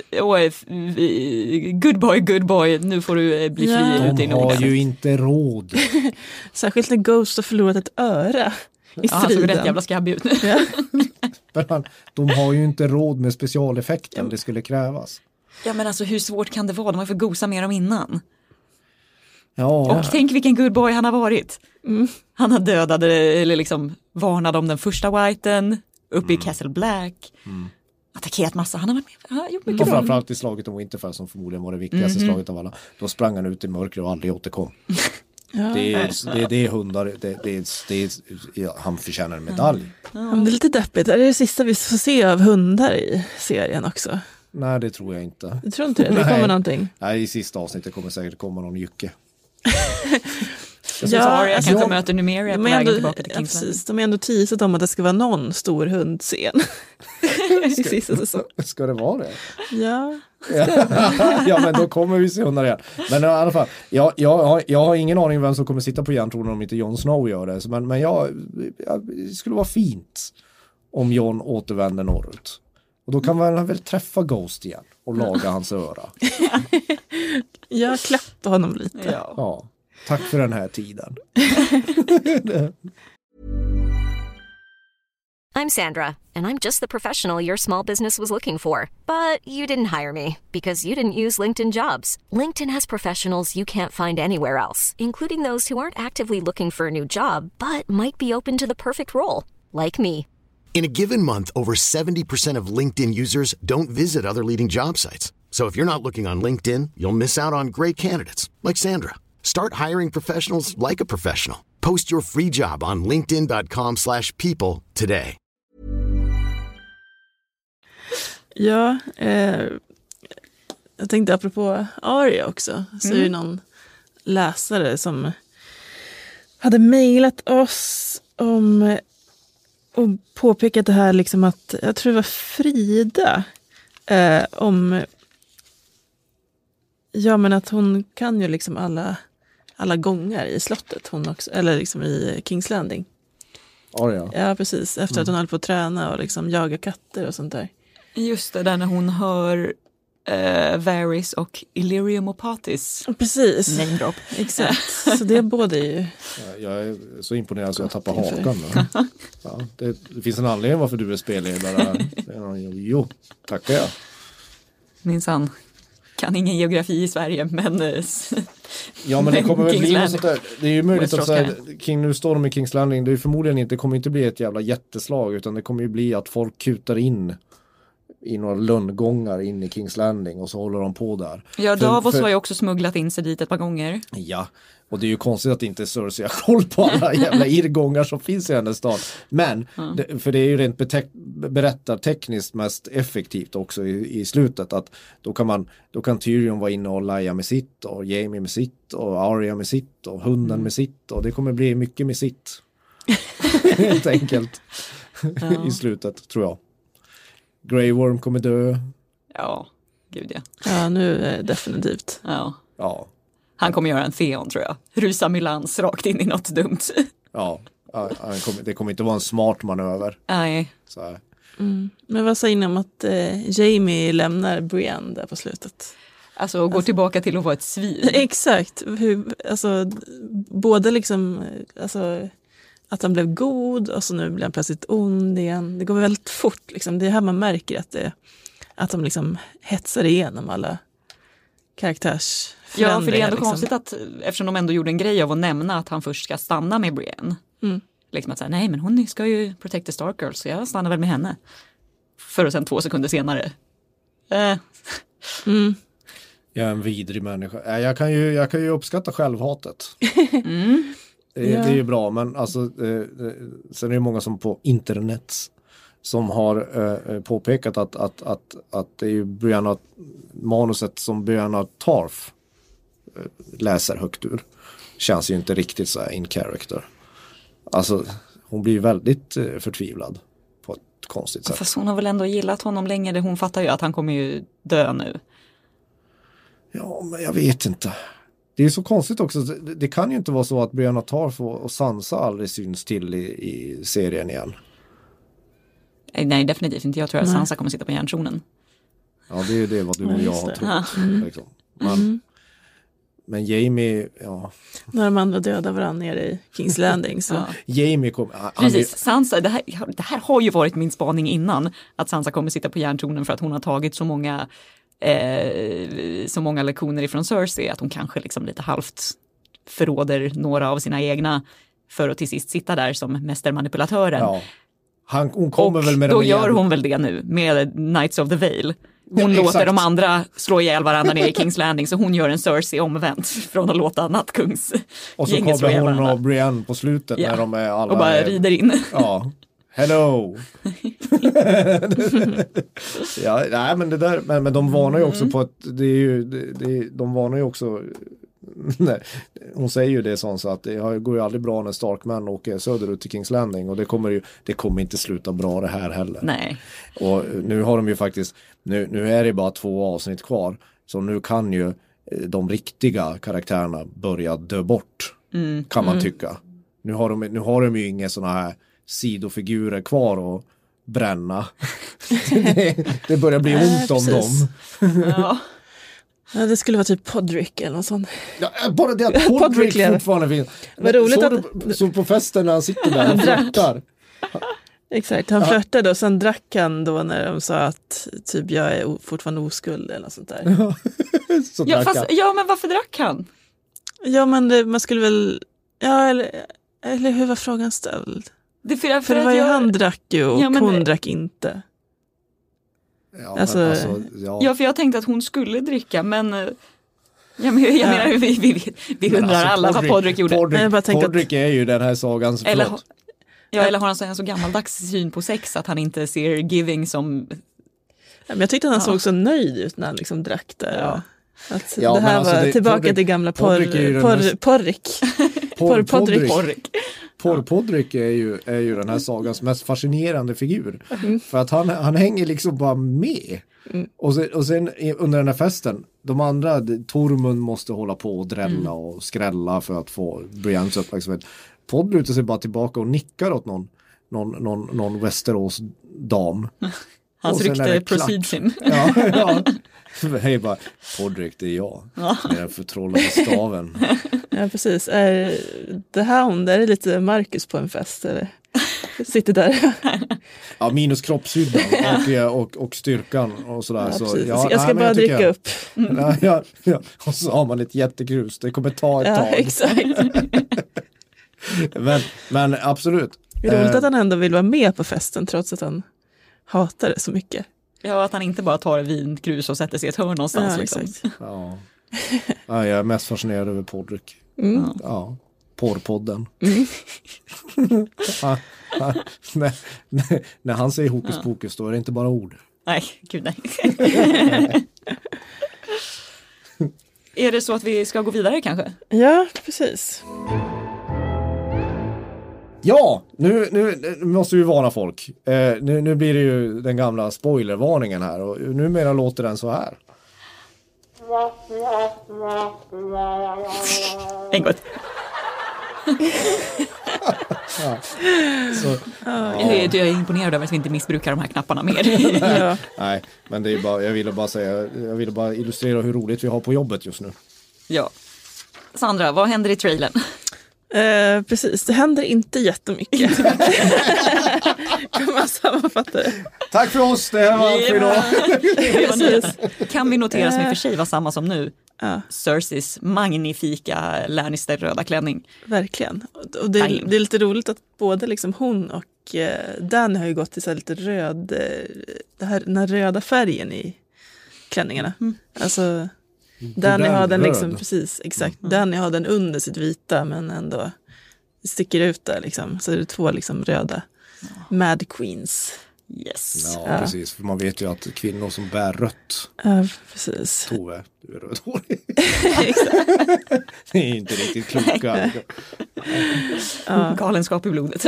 Good boy, nu får du bli fri ute i Norden. De har ju inte råd. Särskilt när Ghost har förlorat ett öra i striden. Han såg rätt jävla skabbig ut. Ja. De har ju inte råd med specialeffekten det skulle krävas. Ja, men alltså hur svårt kan det vara? De har ju fått gosa med dem innan. Ja. Och tänk vilken good boy han har varit. Han har dödat eller liksom varnat om den första whiten uppe i Castle Black. Attackerat massa. Han har varit med. Han har gjort mycket bra. Framförallt i slaget om Winterfell som förmodligen var det viktigaste slaget av alla. Då sprang han ut i mörker och aldrig återkom. Ja. Det är hundar. Han förtjänar en medalj. Ja, det är lite deppigt. Det är det sista vi får se av hundar i serien också. Nej, det tror jag inte. Du tror inte det? Det kommer någonting? Nej, i sista avsnittet kommer säkert komma någon jycke. Jag kanske möter Numeria på vägen tillbaka till Kingsland. Precis, de är ändå teasat om att det ska vara någon stor hundscen. i sista säsongen. Ska det vara det? Ja. Ja, men då kommer vi se hundar igen. Men i alla fall, jag har ingen aning vem som kommer sitta på järntronen om inte Jon Snow gör det. Men det skulle vara fint om Jon återvänder norrut. Och då kan man väl träffa Ghost igen och laga hans öra. Jag klappar honom lite. Ja. Tack för den här tiden. I'm Sandra, and I'm just the professional your small business was looking for. But you didn't hire me because you didn't use LinkedIn Jobs. LinkedIn has professionals you can't find anywhere else, including those who aren't actively looking for a new job, but might be open to the perfect role, like me. In a given month, over 70% of LinkedIn users don't visit other leading job sites. So if you're not looking on LinkedIn, you'll miss out on great candidates like Sandra. Start hiring professionals like a professional. Post your free job on linkedin.com/people today. Ja, jag tänkte apropå Arya också, så är det någon läsare som hade mejlat oss om och påpekat det här liksom att, jag tror det var Frida, om men att hon kan ju liksom alla gånger i slottet, hon också, eller liksom i King's Landing. Arya. Ja, precis, efter att hon höll på att träna och liksom jaga katter och sånt där. Just det, där när hon hör Varys och Illyrium Opatis. Precis. Name drop. Exakt. Så det är både ju. Jag är så imponerad så jag tappar hakan. Ja, det finns en anledning varför du är spelledare. Jo, tackar jag. Minsann. Kan ingen geografi i Sverige, men... Ja, men det kommer väl bli något sånt där. Det är ju möjligt att säga nu står de i King's Landing. Det är förmodligen inte, det kommer inte bli ett jävla jätteslag, utan det kommer ju bli att folk kutar in i några lönngångar in i King's Landing och så håller de på där. Ja, Davos har ju också smugglat in sig dit ett par gånger. Ja, och det är ju konstigt att inte Cersei har koll på alla jävla irrgångar som finns i hennes stad. Men, för det är ju rent berättartekniskt mest effektivt också i slutet, att då kan Tyrion vara inne och Laia med sitt och Jaime med sitt och Arya med sitt och hunden med sitt, och det kommer bli mycket med sitt. Helt enkelt. I slutet, tror jag. Grey Worm kommer dö. Ja, gud ja. Ja, nu definitivt. Ja. Han kommer göra en Theon, tror jag. Rusa Milans rakt in i något dumt. Ja, det kommer inte vara en smart manöver. Nej. Så här. Men vad säger ni om att Jaime lämnar Brienne där på slutet? Alltså går tillbaka till att vara ett svin. Exakt. Både liksom... att han blev god och så nu blir han plötsligt ond igen. Det går väldigt fort. Liksom. Det är här man märker att de liksom hetsar igenom alla karaktärsförändringar. Ja, för det är ändå liksom konstigt att, eftersom de ändå gjorde en grej av att nämna att han först ska stanna med Brienne. Liksom att säga, nej men hon ska ju protect the Stark Girl, så jag stannar väl med henne. För och sen 2 sekunder senare. Jag är en vidrig människa. Jag kan ju uppskatta självhatet. Det är ju bra, men alltså, sen är det många som på internet som har påpekat att det är ju manuset som Brianna Tarth läser högt ur. Känns ju inte riktigt så här in character. Alltså, hon blir ju väldigt förtvivlad på ett konstigt sätt. Fast hon har väl ändå gillat honom länge. Hon fattar ju att han kommer ju dö nu. Ja, men jag vet inte. Det är så konstigt också. Det kan ju inte vara så att Brianna Tarth och Sansa aldrig syns till i serien igen. Nej, definitivt inte. Jag tror att Sansa kommer sitta på järntronen. Ja, det är det vad du och jag har trott. Liksom. Men Jaime, ja. När de andra dödar varandra nere i King's Landing. Så. Jaime kom... Precis, Sansa, det här har ju varit min spaning innan. Att Sansa kommer sitta på järntronen för att hon har tagit så många lektioner ifrån Cersei, att hon kanske liksom lite halvt förråder några av sina egna för att till sist sitta där som mästermanipulatören. Ja. Hon kommer och väl med då gör hon väl det nu med Knights of the Vale. Hon låter de andra slå ihjäl varandra nere i King's Landing, så hon gör en Cersei omvänt från att låta Nattkungs och så kommer hon och Brienne på slutet när de är alla... och bara rider in. Ja. Hello! Ja, nej, men det där, men de varnar ju också på att de varnar ju också hon säger ju det sånt så att det går ju aldrig bra när Starkman åker söderut till Kings Landing och det kommer inte sluta bra det här heller. Nej. Och nu har de ju faktiskt, nu är det bara 2 avsnitt kvar, så nu kan ju de riktiga karaktärerna börja dö bort, kan man tycka. Nu har de ju inga såna här sidofigurer kvar och bränna. det börjar bli ont om dem. Ja, det skulle vara typ Podrick eller något sånt. Ja, bara det att Podrick fortfarande finns. Vad roligt så på festen när han sitter där och flörtar. Exakt, han flörtade och sen drack han då när de sa att typ jag är fortfarande oskuld eller något sånt där. Så men varför drack han? Ja, men man skulle väl... Ja, eller hur var frågan ställd? För det var ju han drack ju och hon drack inte. Ja, ja, för jag tänkte att hon skulle dricka, men... Jag menar, vi undrar alla vad Podrick gjorde. Podrick är ju den här sagans flott. Eller har han en så gammaldags syn på sex att han inte ser giving som... Men jag tyckte att han såg så nöjd ut när han liksom drack det. Ja. Att det här var tillbaka till gamla Podrick. Podrick är ju den här sagans mest fascinerande figur. För att han hänger liksom bara med. Och sen under den här festen, de andra, Tormund måste hålla på och drälla och skrälla för att få Brians uppmärksamhet. Podd lutar sig bara tillbaka och nickar åt någon Westeros dam. Hans rykte precedes him. Ja. Hej bara, Podrick, det är jag. Med den förtrollade staven. Ja, precis. Är The Hound, är det lite Marcus på en fest eller? Sitter där. Ja, minus kroppshyddan och styrkan och sådär. Ja, så, jag ska bara dricka upp. Ja. Och så har man ett jättekrus. Det kommer ta ett tag. Exakt. men absolut. Det är roligt att han ändå vill vara med på festen trots att han hatar det så mycket. Ja, att han inte bara tar vinkrus och sätter sig i ett hörn någonstans. Ja, liksom. exakt. Ja, jag är mest fascinerad över Podrick. Ja, porrpodden. När han säger hokus pokus, då är det inte bara ord. Nej, gud nej. Är det så att vi ska gå vidare kanske? Ja, precis. Ja, nu måste vi varna folk. Nu blir det ju den gamla spoilervarningen här. Och numera låter den så här. En gång. Jag är imponerad över att vi inte missbrukar de här knapparna mer. Nej, men det är bara, jag ville bara illustrera hur roligt vi har på jobbet just nu. Ja. Sandra, vad händer i trailern? Precis, det händer inte jättemycket. Kan man sammanfatta det? Tack för oss, det här var allt för idag. Kan vi notera som i och för sig var samma som nu? Cerseis magnifika Lannister-röda klänning. Verkligen. Och det är lite roligt att både liksom hon och Dany har ju gått till så här lite röd, den här röda färgen i klänningarna. Alltså Dany har den liksom, precis, exakt. Dany har den under sitt vita men ändå sticker ut där liksom. Så det är 2 liksom röda Mad Queens. Yes. Ja, precis. För man vet ju att kvinnor som bär rött. Ja, precis. Tove, du är rödhårig. Det är inte riktigt kloka. Galenskap i blodet.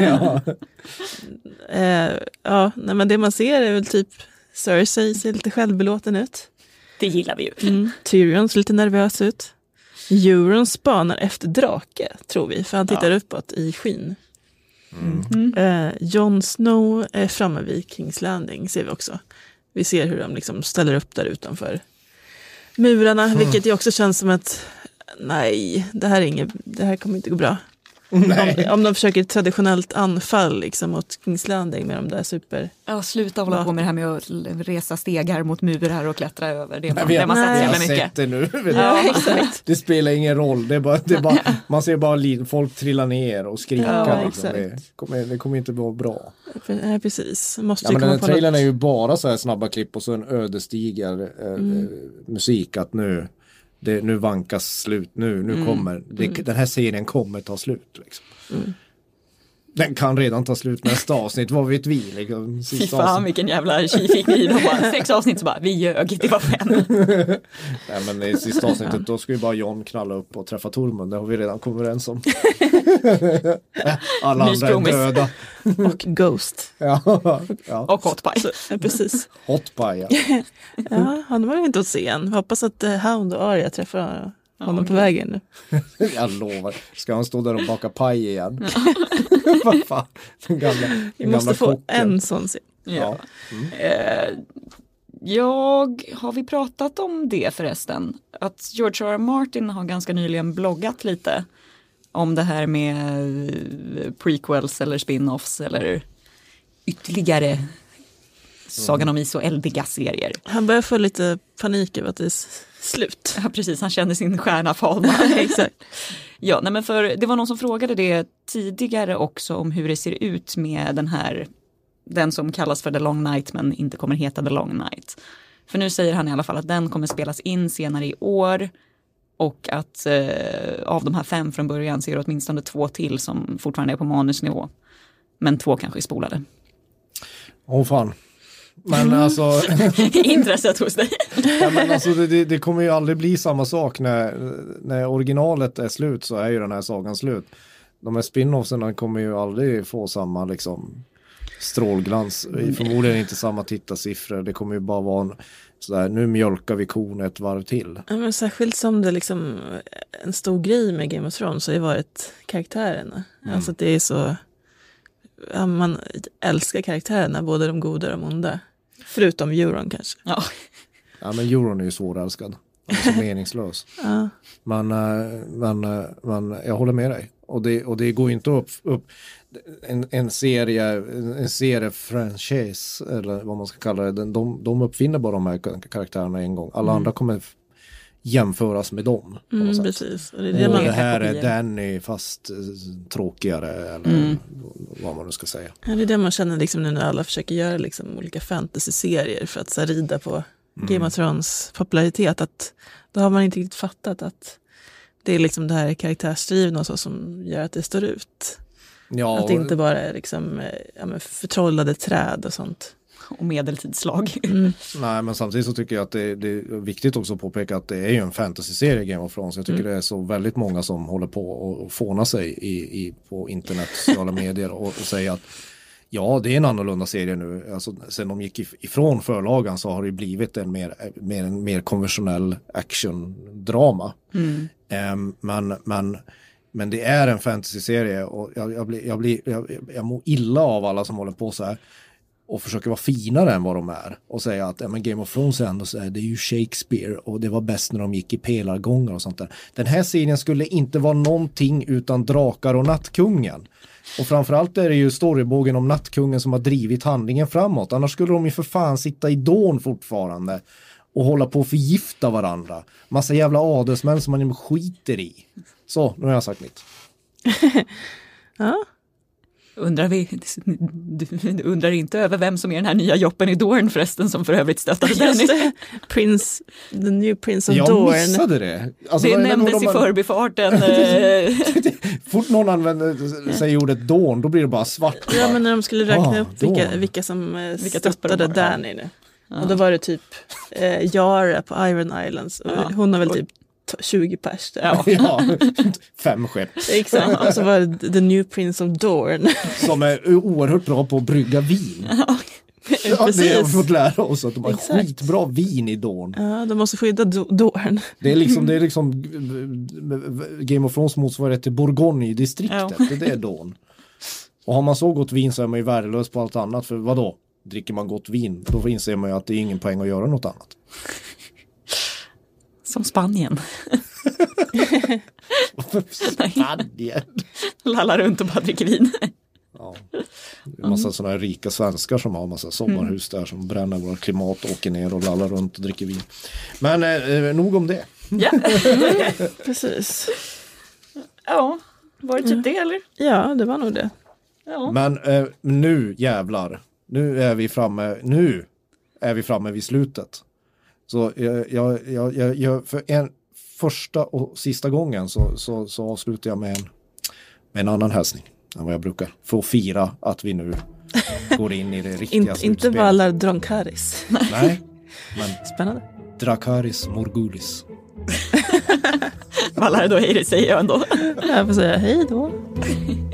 Nej, men det man ser är väl typ Cersei ser lite självbelåten ut. Det gillar vi ju. Tyrion ser lite nervös ut. Euron spanar efter drake, tror vi. För han tittar uppåt i skyn. Jon Snow är framme vid Kings Landing, ser vi också. Vi ser hur de liksom ställer upp där utanför murarna. Vilket ju också känns som att nej, det här kommer inte gå bra. Om de försöker ett traditionellt anfall liksom, mot Kings Landing med de där super... Ja, sluta hålla på med det här med att resa stegar mot murar och klättra över. Det har man sett det nu. Det spelar ingen roll. Det är bara, man ser bara folk trilla ner och skrika. Liksom. Det kommer inte vara bra. Nej, precis. Men den här trailern är ju bara så här snabba klipp och så en ödesdiger musik att nu vankas slut. Nu kommer den här serien kommer ta slut liksom. Den kan redan ta slut nästa avsnitt, vad vet vi? Liksom, Fy fan, vilken jävla tji fick ni. 6 avsnitt så bara, vi ljög, det var 5. Nej, men i sista avsnittet då ska ju bara John knalla upp och träffa Tormund, det har vi redan kommit överens om. Alla andra är döda. Och Ghost. Ja. Och Hot Pie. Ja, precis. Hot Pie, ja. Ja, han var ju inte att se än. Hoppas att Hound och Arya träffar honom på vägen nu. Jag lovar. Ska han stå där och baka paj igen? Vad fan? Den gamla måste få kocken. en sån scen. Ja. Har vi pratat om det förresten? Att George R.R. Martin har ganska nyligen bloggat lite om det här med prequels eller spin-offs eller ytterligare Sagan om is och eldiga serier. Han börjar få lite panik över att det är slut. Ja, precis. Han känner sin stjärna falna. Exakt. Ja, nej, men för det var någon som frågade det tidigare också om hur det ser ut med den som kallas för The Long Night men inte kommer heta The Long Night. För nu säger han i alla fall att den kommer spelas in senare i år och att av de här 5 från början så är det åtminstone 2 till som fortfarande är på manusnivå. Men 2 kanske är spolade. Fan. Men alltså... Intresset hos dig. Ja, men alltså det kommer ju aldrig bli samma sak när originalet är slut, så är ju den här sagan slut. De här spin-offsen kommer ju aldrig få samma liksom strålglans. Förmodligen inte samma tittarsiffror. Det kommer ju bara vara sådär, nu mjölkar vi kon ett varv till. Ja, men särskilt som det liksom en stor grej med Game of Thrones har ju varit karaktärerna. Alltså det är så... Ja, man älskar karaktärerna, både de goda och de onda. Förutom Euron kanske. Ja, men Euron är ju svårälskad. Han är så meningslös. Ja. Men jag håller med dig. Och det går inte upp en serie franchise eller vad man ska kalla det. De uppfinner bara de här karaktärerna en gång. Alla andra kommer jämföras med dem. Precis. Och det här är Danny fast tråkigare eller vad man nu ska säga. Ja, det är det man känner liksom nu när alla försöker göra liksom olika fantasy-serier för att så här, rida på Game of Thrones popularitet. Att då har man inte riktigt fattat att det är liksom det här karaktärsdrivna och så som gör att det står ut. Ja, att det inte bara är liksom, förtrollade träd och sånt. Och medeltidslag. Nej, men samtidigt så tycker jag att det är viktigt också att påpeka att det är ju en fantasy-serie Game of Thrones. Jag tycker det är så väldigt många som håller på och fåna sig på internet, sociala medier och säger att ja, det är en annorlunda serie nu. Alltså, sen de gick ifrån förlagan så har det blivit en mer konventionell action-drama. Men det är en fantasy-serie och jag mår illa av alla som håller på så här och försöker vara finare än vad de är och säga att men Game of Thrones är ändå så här, det är ju Shakespeare och det var bäst när de gick i pelargångar och sånt där. Den här serien skulle inte vara någonting utan drakar och nattkungen. Och framförallt är det ju storybågen om nattkungen som har drivit handlingen framåt. Annars skulle de ju för fan sitta i dån fortfarande och hålla på att förgifta varandra. Massa jävla adelsmän som man skiter i. Så, nu har jag sagt mitt. Ja. Du undrar inte över vem som är den här nya joppen i Dorne förresten som för övrigt stöttade Danny. The new Prince of jag Dorne. Jag missade det. Alltså, det nämndes i förbifarten. Fort någon använder sig ordet Dorne, då blir det bara svart. Ja, men när de skulle räkna upp vilka som stöttade Danny nu. Ja. Och då var det typ Yara på Iron Islands. Och hon har väl typ 20 pers där. Ja, 5 skepp. Exakt, och så var det The New Prince of Dorne. Som är oerhört bra på att brygga vin. Ja, det har vi fått lära oss att de har skitbra vin i Dorne. Ja, de måste skydda Dorne. Det är liksom Game of Thrones motsvarighet till Bourgogne-distriktet. Ja. Det är Dorne. Och har man så gott vin så är man ju värdelös på allt annat. För vadå? Dricker man gott vin, då inser man ju att det är ingen poäng att göra något annat. Som Spanien. Spanien? Lallar runt och bara dricker vin. Ja. Det är en massa sådana här rika svenskar som har en massa sommarhus där som bränner våra klimat, åker ner och lallar runt och dricker vin. Men nog om det. Ja, precis. Ja, var det typ det eller? Ja, det var nog det. Ja. Men nu jävlar. Nu är vi framme vid slutet. Så jag för en första och sista gången så avslutar jag med en annan hälsning. än vad jag brukar. För att fira att vi nu går in i det riktiga slutspelet. Inte Valar Dronkaris. Nej, men Spännande. Dracarys Morgulis. Valar då hej, det säger jag ändå. Jag får säga hej då.